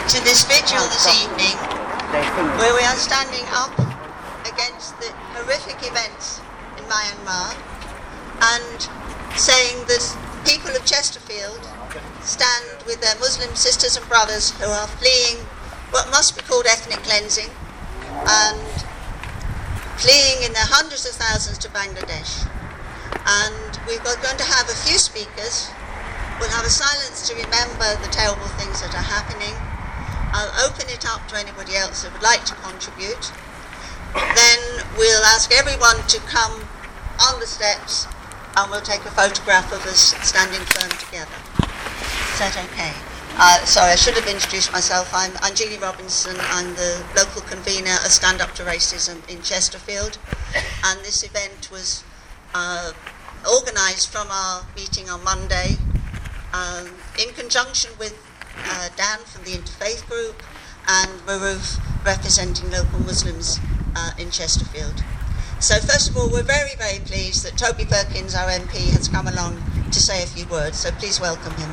to this vigil this evening, where we are standing up against the horrific events in Myanmar and saying that people of Chesterfield stand with their Muslim sisters and brothers who are fleeing what must be called ethnic cleansing and fleeing in their hundreds of thousands to Bangladesh. And we're going to have a few speakers. We'll have a silence to remember the terrible things that are happening. I'll open it up to anybody else who would like to contribute. Then we'll ask everyone to come on the steps and we'll take a photograph of us standing firm together. Is that okay? Sorry, I should have introduced myself. I'm Jeannie Robinson. I'm the local convener of Stand Up to Racism in Chesterfield. And this event was organised from our meeting on Monday in conjunction with Dan from the Interfaith Group and Maruf representing local Muslims in Chesterfield. So first of all, we're very, very pleased that Toby Perkins, our MP, has come along to say a few words, so please welcome him.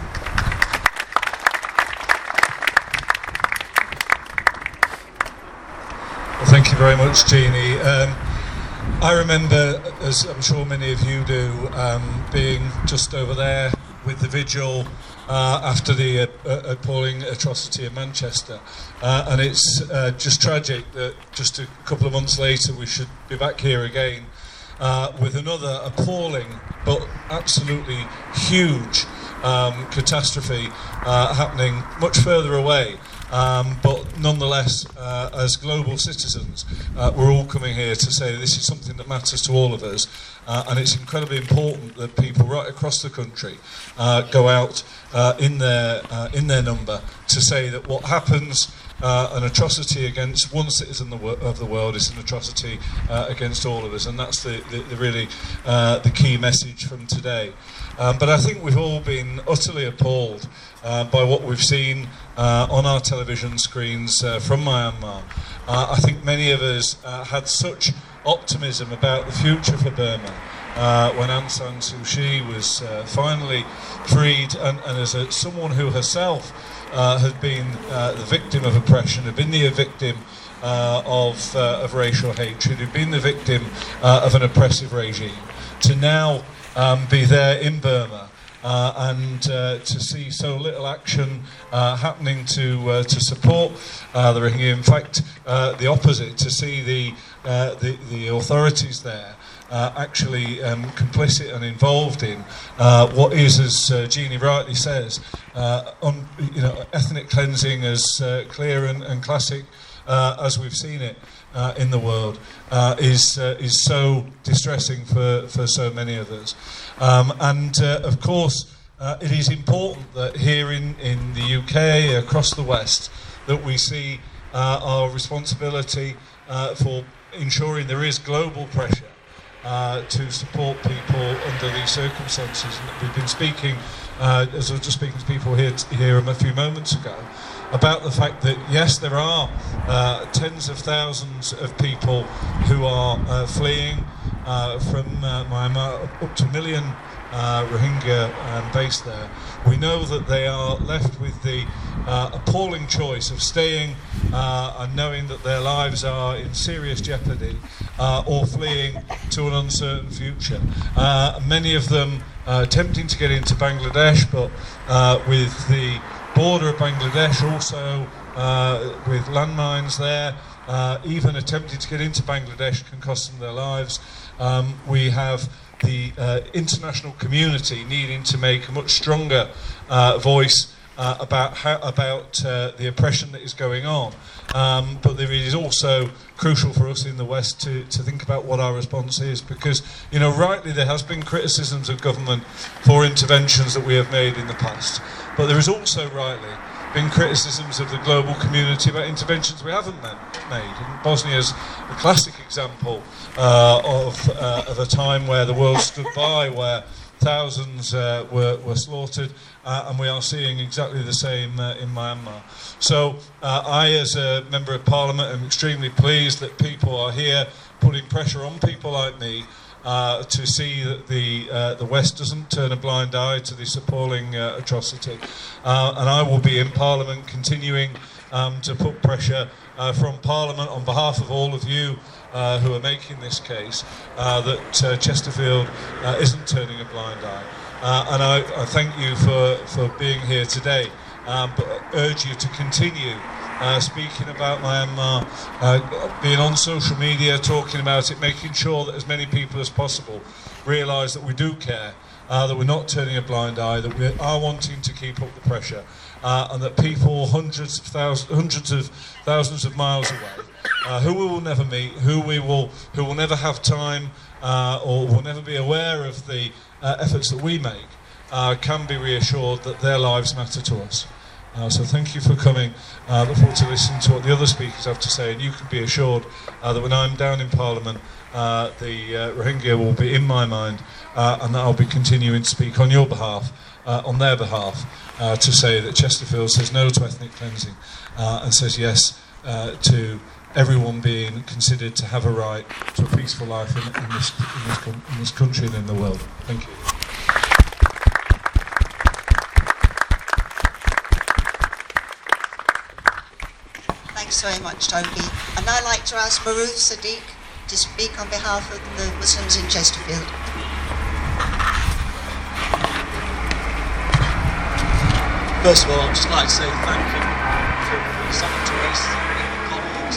Well, thank you very much, Jeannie. I remember, as I'm sure many of you do, being just over there with the vigil after the appalling atrocity in Manchester. And it's just tragic that just a couple of months later we should be back here again with another appalling but absolutely huge catastrophe happening much further away. But nonetheless, as global citizens, we're all coming here to say this is something that matters to all of us, and it's incredibly important that people right across the country go out in their number to say that what happens, an atrocity against one citizen of the world, is an atrocity against all of us, and that's the really the key message from today. But I think we've all been utterly appalled by what we've seen on our television screens from Myanmar. I think many of us had such optimism about the future for Burma when Aung San Suu Kyi was finally freed, and as someone who herself had been the victim of oppression, had been the victim of racial hatred, had been the victim of an oppressive regime, to now be there in Burma and to see so little action happening to support the Rohingya. In fact, the opposite, to see the authorities there actually complicit and involved in what is, as Jeannie rightly says, ethnic cleansing as clear and classic as we've seen it in the world, is so distressing for so many of us. Of course, it is important that here in the UK, across the West, that we see our responsibility for ensuring there is global pressure to support people under these circumstances. And we've been speaking, as I was just speaking to people here a few moments ago, about the fact that yes, there are tens of thousands of people who are fleeing from Myanmar, up to 1 million Rohingya based there. We know that they are left with the appalling choice of staying and knowing that their lives are in serious jeopardy, or fleeing to an uncertain future. Many of them attempting to get into Bangladesh, but with the border of Bangladesh also with landmines there, even attempting to get into Bangladesh can cost them their lives. We have the international community needing to make a much stronger voice about the oppression that is going on. But it is also crucial for us in the West to think about what our response is, because, rightly there has been criticisms of government for interventions that we have made in the past, but there is also rightly been criticisms of the global community about interventions we haven't made. And Bosnia is a classic example of a time where the world stood by, where thousands were slaughtered, and we are seeing exactly the same in Myanmar. So I, as a Member of Parliament, am extremely pleased that people are here putting pressure on people like me to see that the West doesn't turn a blind eye to this appalling atrocity. And I will be in Parliament continuing to put pressure from Parliament on behalf of all of you who are making this case that Chesterfield isn't turning a blind eye. And I thank you for being here today, but urge you to continue speaking about Myanmar, being on social media, talking about it, making sure that as many people as possible realise that we do care, that we're not turning a blind eye, that we are wanting to keep up the pressure, and that people hundreds of thousands of miles away, who we will never meet, who will never have time, or will never be aware of the efforts that we make, can be reassured that their lives matter to us. So thank you for coming. Look forward to listening to what the other speakers have to say, and you can be assured that when I'm down in Parliament, the Rohingya will be in my mind, and that I'll be continuing to speak on your behalf, on their behalf, to say that Chesterfield says no to ethnic cleansing, and says yes to everyone being considered to have a right to a peaceful life in this country and in the world. Thank you. Thanks very much, Toby. And I'd like to ask Maruf Sadiq to speak on behalf of the Muslims in Chesterfield. First of all, I'd just like to say thank you to the Stand Up to Racism colleagues.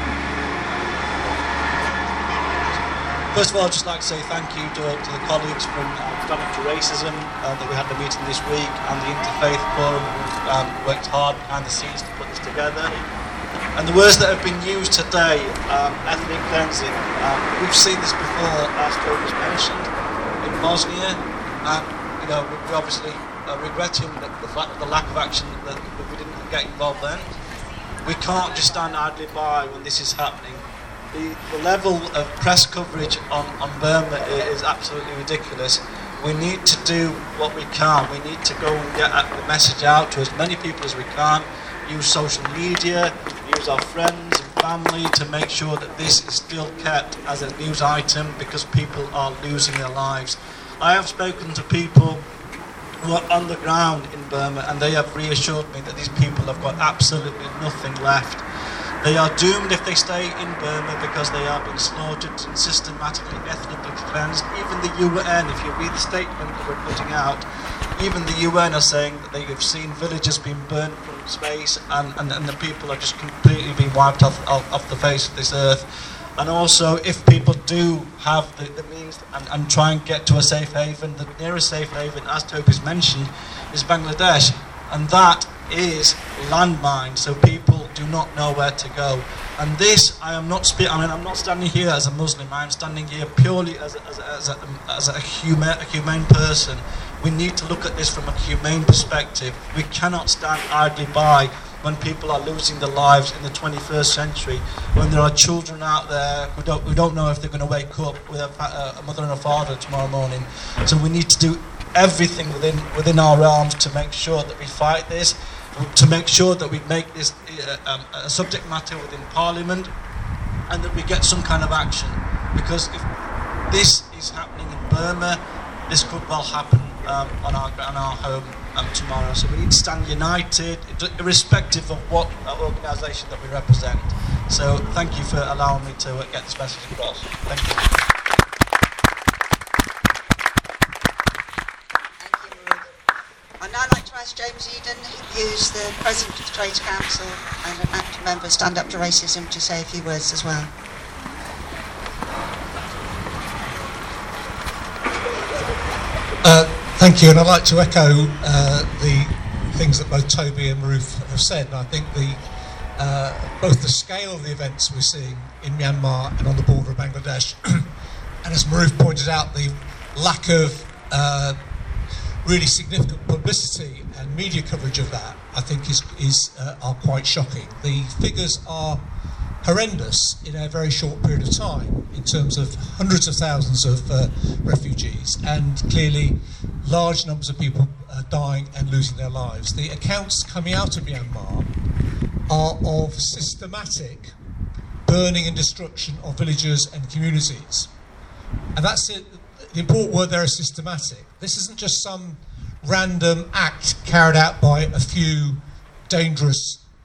First of all, I'd just like to say thank you to the colleagues from Stand Up to Racism that we had the meeting this week, and the Interfaith Forum who worked hard behind the scenes to put this together. And the words that have been used today, ethnic cleansing, we've seen this before, as Joe was mentioned, in Bosnia, and we're obviously regretting the lack of action that we didn't get involved then. We can't just stand idly by when this is happening. The level of press coverage on Burma is absolutely ridiculous. We need to do what we can. We need to go and get the message out to as many people as we can. Use social media, use our friends and family to make sure that this is still kept as a news item, because people are losing their lives. I have spoken to people who are on the ground in Burma, and they have reassured me that these people have got absolutely nothing left. They are doomed if they stay in Burma, because they are being slaughtered and systematically ethnically cleansed. Even the UN, if you read the statement that we're putting out, even the UN are saying that they have seen villages being burnt from space, and the people are just completely being wiped off the face of this earth. And also, if people do have the means and try and get to a safe haven, the nearest safe haven, as Toby's mentioned, is Bangladesh, and that is landmine, so people do not know where to go. And this, I'm not standing here as a Muslim. I'm standing here purely as a humane person. We need to look at this from a humane perspective. We cannot stand idly by when people are losing their lives in the 21st century, when there are children out there who don't know if they're going to wake up with a mother and a father tomorrow morning. So we need to do everything within our realms to make sure that we fight this, to make sure that we make this a subject matter within Parliament, and that we get some kind of action. Because if this is happening in Burma, this could well happen on our home tomorrow. So we need to stand united, irrespective of what organisation that we represent. So thank you for allowing me to get this message across. Thank you. Thank you, Maruf. I'd now like to ask James Eden, who's the President of the Trades Council and an active member of Stand Up to Racism, to say a few words as well. Thank you, and I'd like to echo the things that both Toby and Maruf have said. And I think both the scale of the events we're seeing in Myanmar and on the border of Bangladesh, and as Maruf pointed out, the lack of really significant publicity and media coverage of that, I think are quite shocking. The figures are horrendous in a very short period of time in terms of hundreds of thousands of refugees, and clearly large numbers of people dying and losing their lives. The accounts coming out of Myanmar are of systematic burning and destruction of villages and communities. And that's it. The important word there is systematic. This isn't just some random act carried out by a few dangerous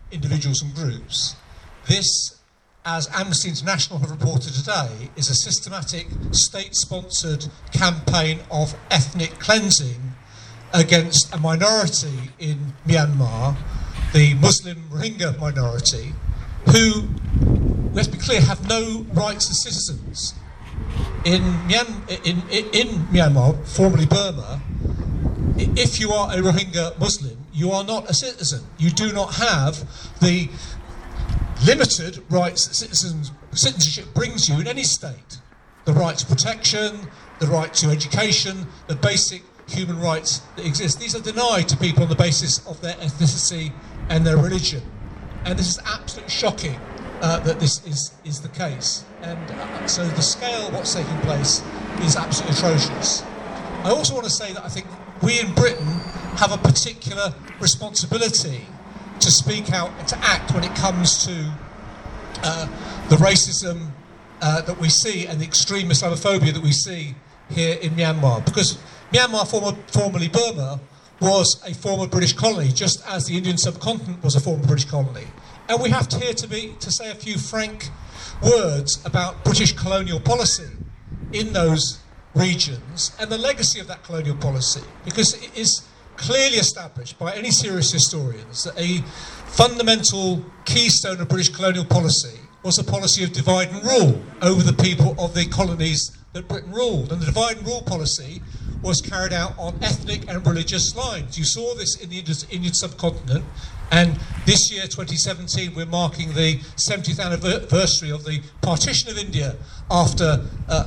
individuals and groups. This, as Amnesty International have reported today, is a systematic state-sponsored campaign of ethnic cleansing against a minority in Myanmar, the Muslim Rohingya minority, who, let's be clear, have no rights as citizens. In Myanmar, formerly Burma, if you are a Rohingya Muslim, you are not a citizen. You do not have the limited rights that citizenship brings you in any state. The right to protection, the right to education, the basic human rights that exist. These are denied to people on the basis of their ethnicity and their religion. And this is absolutely shocking that this is the case. And so the scale of what's taking place is absolutely atrocious. I also want to say that I think we in Britain have a particular responsibility to speak out and to act when it comes to the racism that we see and the extreme Islamophobia that we see here in Myanmar. Because Myanmar, formerly Burma, was a former British colony, just as the Indian subcontinent was a former British colony. And we have to say a few frank words about British colonial policy in those regions and the legacy of that colonial policy, because it is clearly established by any serious historians that a fundamental keystone of British colonial policy was a policy of divide and rule over the people of the colonies that Britain ruled. And the divide and rule policy was carried out on ethnic and religious lines. You saw this in the Indian subcontinent, and this year, 2017, we're marking the 70th anniversary of the partition of India after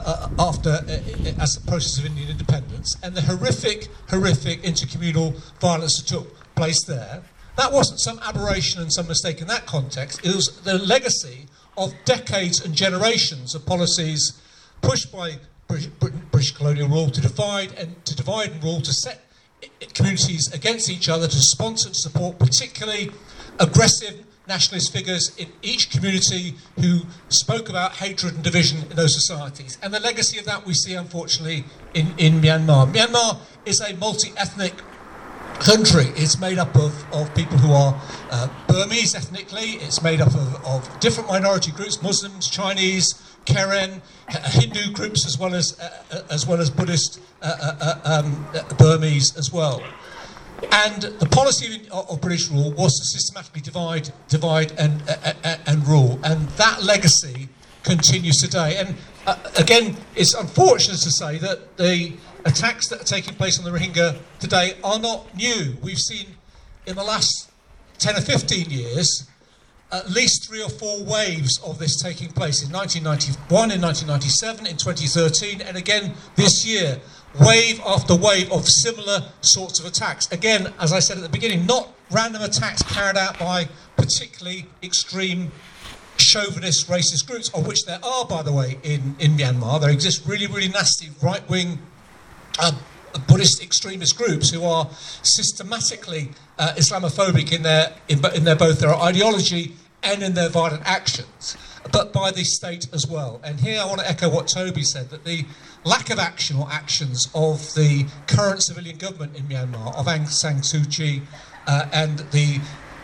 as the process of Indian independence, and the horrific intercommunal violence that took place there. That wasn't some aberration and some mistake in that context. It was the legacy of decades and generations of policies pushed by British colonial rule to divide and rule, to set communities against each other, to sponsor and support particularly aggressive nationalist figures in each community who spoke about hatred and division in those societies. And the legacy of that we see, unfortunately, in Myanmar. Myanmar is a multi-ethnic country. It's made up of people who are Burmese ethnically. It's made up of different minority groups: Muslims, Chinese, Karen, Hindu groups, as well as Buddhist Burmese as well. And the policy of British rule was to systematically divide and rule, and that legacy continues today. And again, it's unfortunate to say that the attacks that are taking place on the Rohingya today are not new. We've seen in the last 10 or 15 years at least 3 or 4 waves of this taking place, in 1991, in 1997, in 2013, and again this year, wave after wave of similar sorts of attacks. Again, as I said at the beginning, not random attacks carried out by particularly extreme chauvinist racist groups, of which there are, by the way, in Myanmar. There exist really, really nasty right-wing Buddhist extremist groups who are systematically Islamophobic in their both their ideology and in their violent actions, but by the state as well. And here I want to echo what Toby said, that the lack of action or actions of the current civilian government in Myanmar, of Aung San Suu Kyi, and the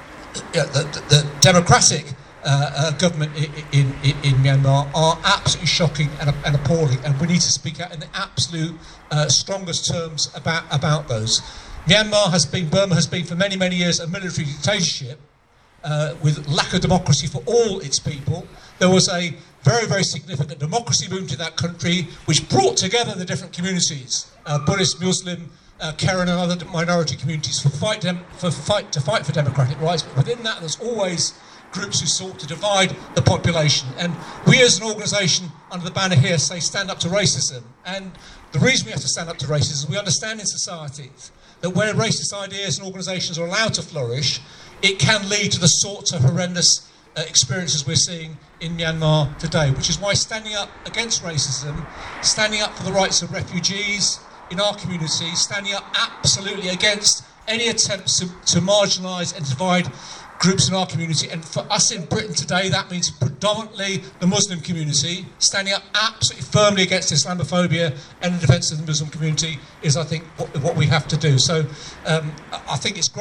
democratic government in Myanmar are absolutely shocking and appalling, and we need to speak out in the absolute strongest terms about those. Burma has been for many, many years a military dictatorship with lack of democracy for all its people. There was a very, very significant democracy movement in that country which brought together the different communities, Buddhist, Muslim, Karen and other minority communities to fight for democratic rights. But within that, there's always groups who sought to divide the population. And we as an organisation under the banner here say stand up to racism. And the reason we have to stand up to racism is we understand in societies that where racist ideas and organisations are allowed to flourish, it can lead to the sorts of horrendous experiences we're seeing in Myanmar today, which is why standing up against racism, standing up for the rights of refugees in our community, standing up absolutely against any attempts to marginalise and divide groups in our community, and for us in Britain today that means predominantly the Muslim community, standing up absolutely firmly against Islamophobia and in defence of the Muslim community is, I think, what we have to do. So I think it's great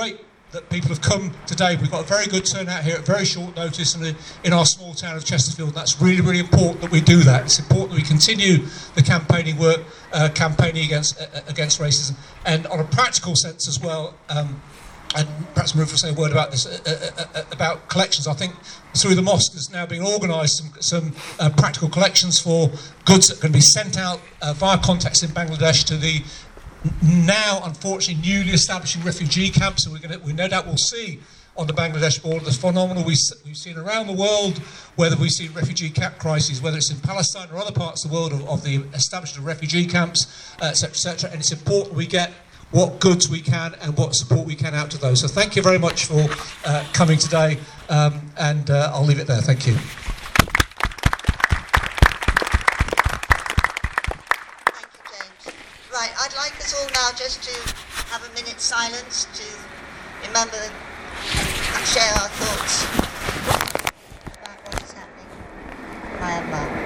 that people have come today. We've got a very good turnout here at very short notice in our small town of Chesterfield. And that's really, really important that we do that. It's important that we continue the campaigning work, campaigning against racism, and on a practical sense as well. And perhaps Maruf will say a word about this, about collections. I think through the mosque there's now being organised some practical collections for goods that can be sent out via contacts in Bangladesh to the now, unfortunately, newly establishing refugee camps. So we no doubt will see on the Bangladesh border the phenomenon we've seen around the world, whether we see refugee camp crises, whether it's in Palestine or other parts of the world, of the establishment of refugee camps, etc., etc. And it's important we get what goods we can and what support we can out to those. So thank you very much for coming today, and I'll leave it there. Thank you. Right, I'd like us all now just to have a minute's silence to remember and share our thoughts about what is happening in Myanmar.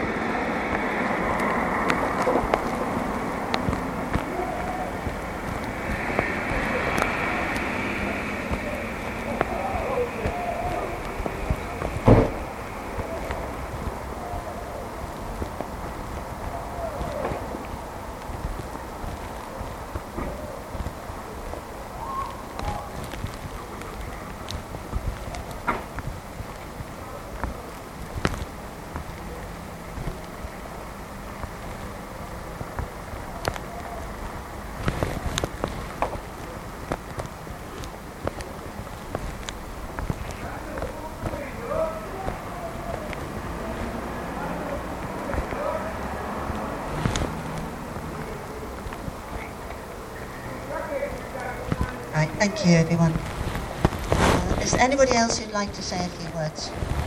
Right, thank you everyone. Is there anybody else who'd like to say a few words?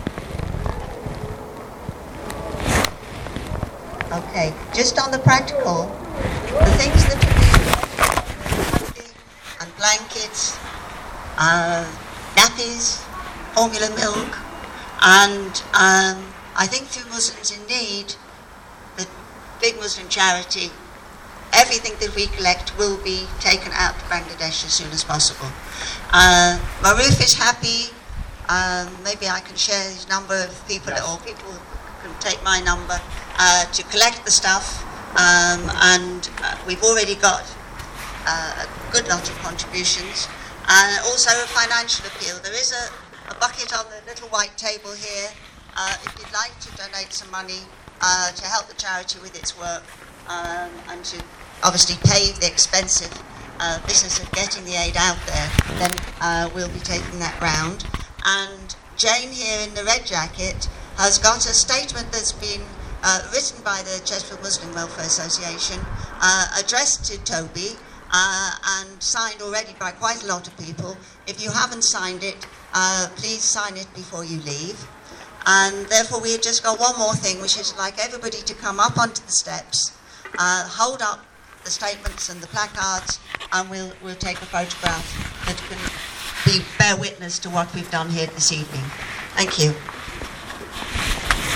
Okay, just on the practical, the things that we do, and blankets, nappies, formula milk, and I think for Muslims in need, the big Muslim charity, everything that we collect will be taken out to Bangladesh as soon as possible. Maruf is happy. Maybe I can share his number of people, yes, or people can take my number to collect the stuff. And we've already got a good lot of contributions. Also a financial appeal. There is a bucket on the little white table here. If you'd like to donate some money to help the charity with its work, and to obviously pay the expensive business of getting the aid out there, then we'll be taking that round. And Jane here in the red jacket has got a statement that's been written by the Chesterfield Muslim Welfare Association, addressed to Toby, and signed already by quite a lot of people. If you haven't signed it, please sign it before you leave. And therefore we've just got one more thing, which is like everybody to come up onto the steps, hold up the statements and the placards, and we'll take a photograph that can bear witness to what we've done here this evening. Thank you.